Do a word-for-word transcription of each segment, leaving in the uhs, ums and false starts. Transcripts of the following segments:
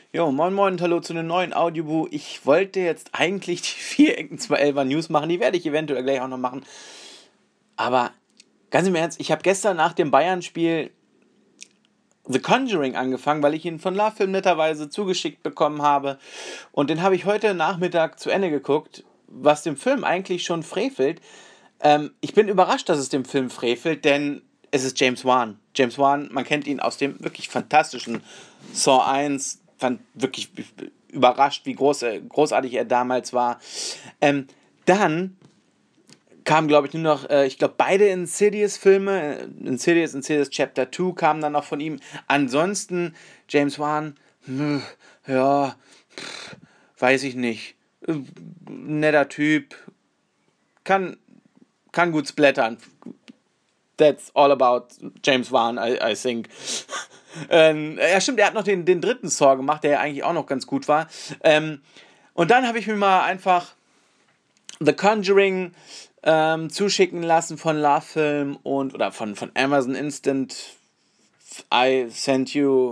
Jo, moin moin und hallo zu einem neuen Audioboo. Ich wollte jetzt eigentlich die vier Ecken zwei elfer News machen, die werde ich eventuell gleich auch noch machen. Aber ganz im Ernst, ich habe gestern nach dem Bayern-Spiel The Conjuring angefangen, weil ich ihn von LoveFilm netterweise zugeschickt bekommen habe. Und den habe ich heute Nachmittag zu Ende geguckt, was dem Film eigentlich schon frevelt. Ähm, ich bin überrascht, dass es dem Film frevelt, denn es ist James Wan. James Wan, man kennt ihn aus dem wirklich fantastischen Saw eins, fand wirklich überrascht, wie groß, großartig er damals war. Ähm, dann kamen, glaube ich, nur noch, äh, ich glaube, beide Insidious-Filme, Insidious, Insidious Chapter zwei kamen dann noch von ihm. Ansonsten, James Wan, hm, ja, pff, weiß ich nicht. Äh, netter Typ, kann, kann gut splattern. That's all about James Wan, I, I think. ähm, ja, stimmt, er hat noch den, den dritten Saw gemacht, der ja eigentlich auch noch ganz gut war. Ähm, und dann habe ich mir mal einfach The Conjuring ähm, zuschicken lassen von LoveFilm und oder von, von Amazon Instant. I sent you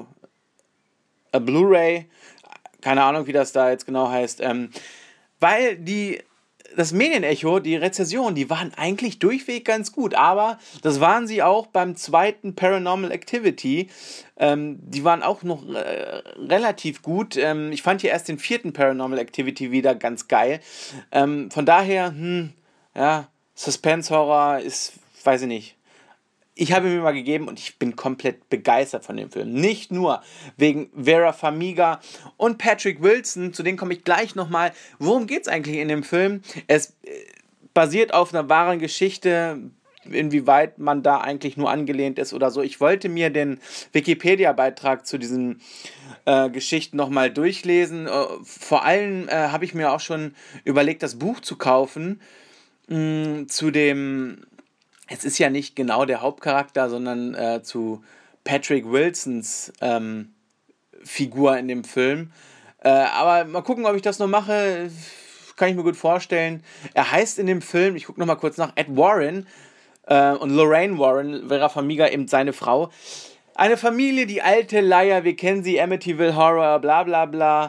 a Blu-ray. Keine Ahnung, wie das da jetzt genau heißt. Ähm, weil die das Medienecho, die Rezessionen, die waren eigentlich durchweg ganz gut, aber das waren sie auch beim zweiten Paranormal Activity. Ähm, die waren auch noch äh, relativ gut. Ähm, ich fand hier erst den vierten Paranormal Activity wieder ganz geil. Ähm, von daher, hm, ja, Suspense-Horror ist, weiß ich nicht. Ich habe ihn mir mal gegeben und ich bin komplett begeistert von dem Film. Nicht nur wegen Vera Farmiga und Patrick Wilson, zu denen komme ich gleich nochmal. Worum geht es eigentlich in dem Film? Es äh, basiert auf einer wahren Geschichte, inwieweit man da eigentlich nur angelehnt ist oder so. Ich wollte mir den Wikipedia-Beitrag zu diesen äh, Geschichten nochmal durchlesen. Äh, vor allem äh, habe ich mir auch schon überlegt, das Buch zu kaufen mh, zu dem. Es ist ja nicht genau der Hauptcharakter, sondern äh, zu Patrick Wilsons ähm, Figur in dem Film. Äh, aber mal gucken, ob ich das noch mache. Kann ich mir gut vorstellen. Er heißt in dem Film, ich gucke nochmal kurz nach, Ed Warren äh, und Lorraine Warren, Vera Farmiga, eben seine Frau. Eine Familie, die alte Leier, wir kennen sie, Amityville Horror, bla bla bla,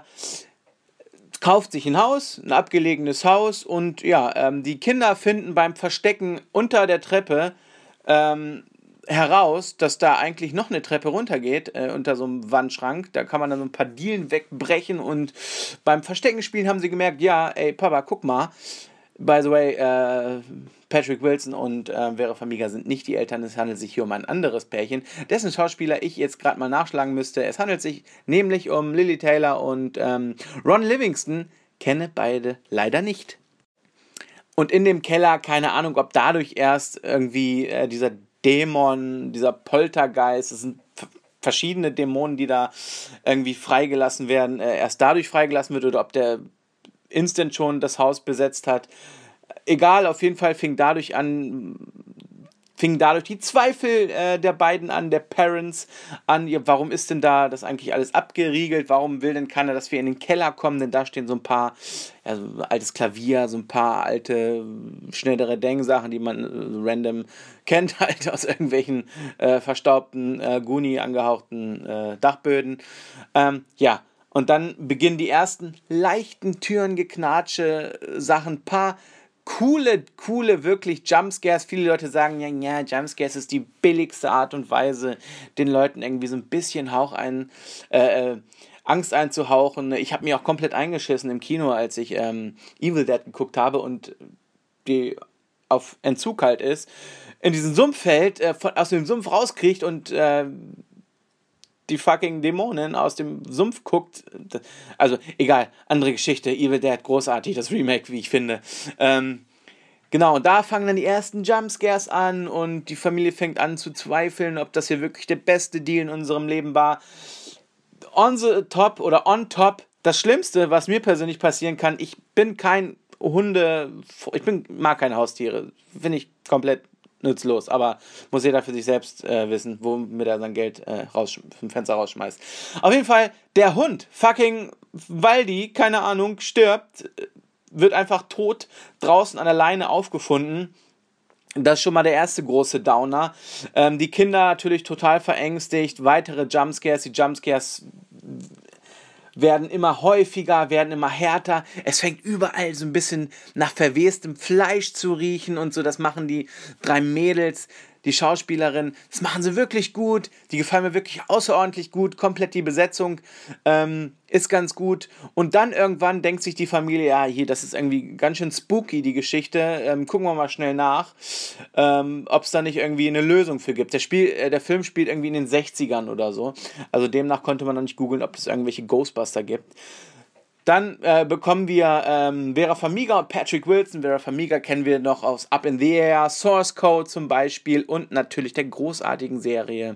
kauft sich ein Haus, ein abgelegenes Haus und ja, ähm, die Kinder finden beim Verstecken unter der Treppe ähm, heraus, dass da eigentlich noch eine Treppe runtergeht, äh, unter so einem Wandschrank. Da kann man dann so ein paar Dielen wegbrechen und beim Verstecken spielen haben sie gemerkt, ja, ey Papa, guck mal, by the way, äh, Patrick Wilson und äh, Vera Farmiga sind nicht die Eltern, es handelt sich hier um ein anderes Pärchen, dessen Schauspieler ich jetzt gerade mal nachschlagen müsste. Es handelt sich nämlich um Lily Taylor und ähm, Ron Livingston, kenne beide leider nicht. Und in dem Keller, keine Ahnung, ob dadurch erst irgendwie äh, dieser Dämon, dieser Poltergeist, es sind f- verschiedene Dämonen, die da irgendwie freigelassen werden, äh, erst dadurch freigelassen wird oder ob der instant schon das Haus besetzt hat. Egal, auf jeden Fall fing dadurch an, fingen dadurch die Zweifel äh, der beiden an, der Parents an, ja, warum ist denn da das eigentlich alles abgeriegelt, warum will denn keiner, dass wir in den Keller kommen, denn da stehen so ein paar, ja, so ein altes Klavier, so ein paar alte, schnellere Denksachen, die man äh, random kennt, halt aus irgendwelchen äh, verstaubten, äh, Goonie angehauchten äh, Dachböden. Ähm, ja, und dann beginnen die ersten leichten Türengeknatsche, Sachen, paar coole, coole, wirklich Jumpscares. Viele Leute sagen, ja, ja, Jumpscares ist die billigste Art und Weise, den Leuten irgendwie so ein bisschen Hauch ein, äh, äh, Angst einzuhauchen. Ich habe mir auch komplett eingeschissen im Kino, als ich ähm, Evil Dead geguckt habe und die auf Entzug halt ist, in diesen Sumpf fällt, äh, von, aus dem Sumpf rauskriegt und äh, die fucking Dämonin aus dem Sumpf guckt. Also, egal, andere Geschichte. Evil Dead, großartig, das Remake, wie ich finde. Ähm, genau, und da fangen dann die ersten Jumpscares an und die Familie fängt an zu zweifeln, ob das hier wirklich der beste Deal in unserem Leben war. On the top oder on top, das Schlimmste, was mir persönlich passieren kann, ich bin kein Hunde, ich bin, mag keine Haustiere. Finde ich komplett nutzlos, aber muss jeder für sich selbst äh, wissen, womit er sein Geld äh, raus, vom Fenster rausschmeißt. Auf jeden Fall, der Hund, fucking Waldi, keine Ahnung, stirbt, wird einfach tot draußen an der Leine aufgefunden. Das ist schon mal der erste große Downer. Ähm, die Kinder natürlich total verängstigt, weitere Jumpscares, die Jumpscares werden immer häufiger, werden immer härter. Es fängt überall so ein bisschen nach verwestem Fleisch zu riechen und so. Das machen die drei Mädels, die Schauspielerin. Das machen sie wirklich gut. Die gefallen mir wirklich außerordentlich gut. Komplett die Besetzung ähm, ist ganz gut. Und dann irgendwann denkt sich die Familie, ja, hier, das ist irgendwie ganz schön spooky, die Geschichte. Ähm, gucken wir mal schnell nach, ähm, ob es da nicht irgendwie eine Lösung für gibt. Der, Spiel, äh, der Film spielt irgendwie in den sechzigern oder so. Also demnach konnte man noch nicht googeln, ob es irgendwelche Ghostbuster gibt. Dann äh, bekommen wir ähm, Vera Farmiga und Patrick Wilson. Vera Farmiga kennen wir noch aus Up in the Air, Source Code zum Beispiel und natürlich der großartigen Serie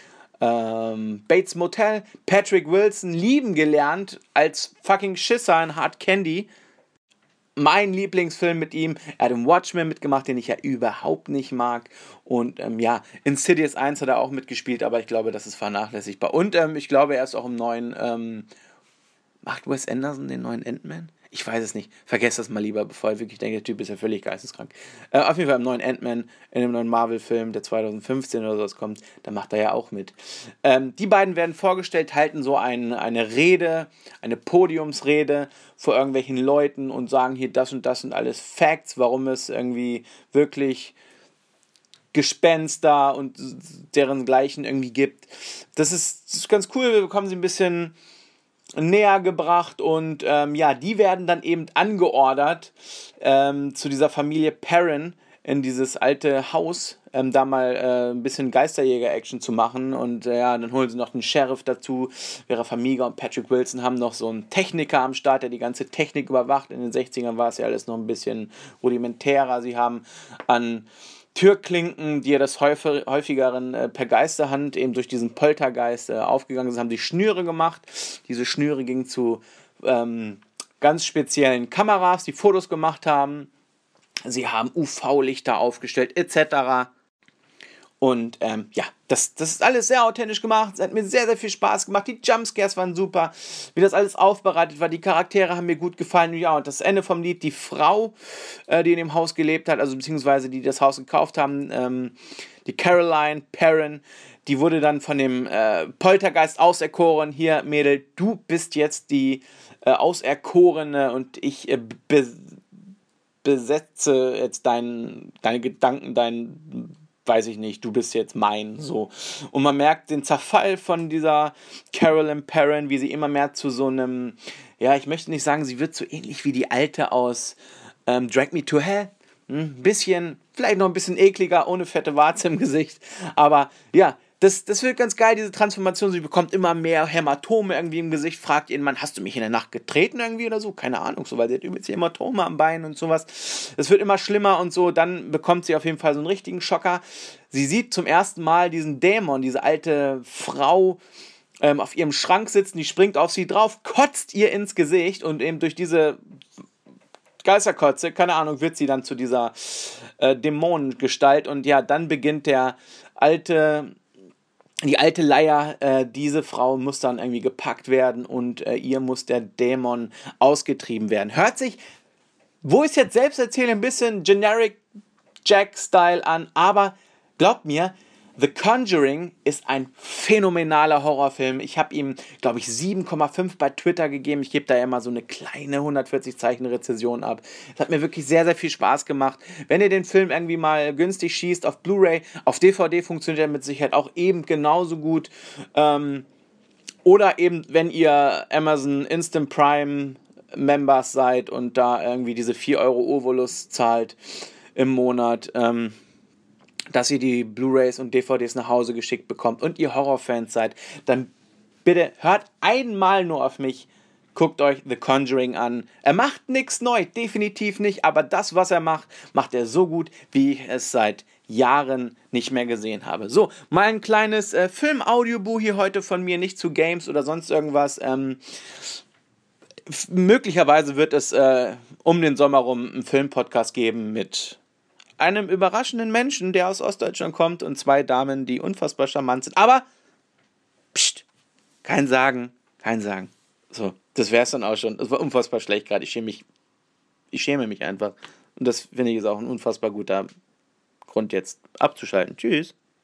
ähm, Bates Motel. Patrick Wilson lieben gelernt als fucking Schisser in Hard Candy. Mein Lieblingsfilm mit ihm. Er hat im Watchmen mitgemacht, den ich ja überhaupt nicht mag. Und ähm, ja, Insidious eins hat er auch mitgespielt, aber ich glaube, das ist vernachlässigbar. Und ähm, ich glaube, er ist auch im neuen... Ähm, Macht Wes Anderson den neuen Ant-Man? Ich weiß es nicht. Vergesst das mal lieber, bevor ich wirklich denke, der Typ ist ja völlig geisteskrank. Äh, auf jeden Fall im neuen Ant-Man, in dem neuen Marvel-Film, der zwanzig fünfzehn oder sowas kommt, da macht er ja auch mit. Ähm, die beiden werden vorgestellt, halten so ein, eine Rede, eine Podiumsrede vor irgendwelchen Leuten und sagen hier das und das sind alles Facts, warum es irgendwie wirklich Gespenster und deren Gleichen irgendwie gibt. Das ist, das ist ganz cool, wir bekommen sie ein bisschen näher gebracht und ähm, ja, die werden dann eben angeordert ähm, zu dieser Familie Perrin in dieses alte Haus, ähm, da mal äh, ein bisschen Geisterjäger-Action zu machen und äh, ja, dann holen sie noch den Sheriff dazu. Vera Farmiga und Patrick Wilson haben noch so einen Techniker am Start, der die ganze Technik überwacht. In den sechzigern war es ja alles noch ein bisschen rudimentärer. Sie haben an Türklinken, die ja des häufigeren äh, per Geisterhand eben durch diesen Poltergeist äh, aufgegangen sind, haben die Schnüre gemacht. Diese Schnüre gingen zu ähm, ganz speziellen Kameras, die Fotos gemacht haben. Sie haben U V-Lichter aufgestellt, et cetera. Und ähm, ja, das, das ist alles sehr authentisch gemacht. Es hat mir sehr, sehr viel Spaß gemacht. Die Jumpscares waren super. Wie das alles aufbereitet war. Die Charaktere haben mir gut gefallen. Ja, und das Ende vom Lied, die Frau, äh, die in dem Haus gelebt hat, also beziehungsweise die das Haus gekauft haben, ähm, die Caroline Perrin, die wurde dann von dem äh, Poltergeist auserkoren. Hier, Mädel, du bist jetzt die äh, Auserkorene und ich äh, be- besetze jetzt dein, deine Gedanken, dein... weiß ich nicht, du bist jetzt mein, so. Und man merkt den Zerfall von dieser Carolyn Perrin, wie sie immer mehr zu so einem, ja, ich möchte nicht sagen, sie wird so ähnlich wie die Alte aus ähm, Drag Me to Hell. Ein bisschen, vielleicht noch ein bisschen ekliger, ohne fette Warze im Gesicht. Aber ja, das, das wird ganz geil, diese Transformation. Sie bekommt immer mehr Hämatome irgendwie im Gesicht. Fragt ihren Mann, hast du mich in der Nacht getreten irgendwie oder so? Keine Ahnung, so, weil sie hat übelst Hämatome am Bein und sowas. Es wird immer schlimmer und so. Dann bekommt sie auf jeden Fall so einen richtigen Schocker. Sie sieht zum ersten Mal diesen Dämon, diese alte Frau ähm, auf ihrem Schrank sitzen. Die springt auf sie drauf, kotzt ihr ins Gesicht und eben durch diese Geisterkotze, keine Ahnung, wird sie dann zu dieser äh, Dämonengestalt. Und ja, dann beginnt der alte... Die alte Leier, äh, diese Frau muss dann irgendwie gepackt werden und äh, ihr muss der Dämon ausgetrieben werden. Hört sich, wo ich es jetzt selbst erzähle, ein bisschen Generic Jack-Style an, aber glaubt mir, The Conjuring ist ein phänomenaler Horrorfilm. Ich habe ihm, glaube ich, sieben Komma fünf bei Twitter gegeben. Ich gebe da ja immer so eine kleine hundertvierzig Zeichen Rezension ab. Es hat mir wirklich sehr, sehr viel Spaß gemacht. Wenn ihr den Film irgendwie mal günstig schießt auf Blu-ray, auf D V D funktioniert er mit Sicherheit auch eben genauso gut. Ähm, oder eben, wenn ihr Amazon Instant Prime Members seid und da irgendwie diese vier Euro Ovolus zahlt im Monat, ähm, dass ihr die Blu-Rays und D V Ds nach Hause geschickt bekommt und ihr Horrorfans seid, dann bitte hört einmal nur auf mich, guckt euch The Conjuring an. Er macht nichts neu, definitiv nicht, aber das, was er macht, macht er so gut, wie ich es seit Jahren nicht mehr gesehen habe. So, mal ein kleines äh, Film-Audiobuch hier heute von mir, nicht zu Games oder sonst irgendwas. Ähm, f- möglicherweise wird es äh, um den Sommer rum einen Film-Podcast geben mit einem überraschenden Menschen, der aus Ostdeutschland kommt und zwei Damen, die unfassbar charmant sind. Aber, pst, kein Sagen, kein Sagen. So, das wäre es dann auch schon. Das war unfassbar schlecht gerade. Ich schäme mich, ich schäme mich einfach. Und das finde ich ist auch ein unfassbar guter Grund jetzt abzuschalten. Tschüss.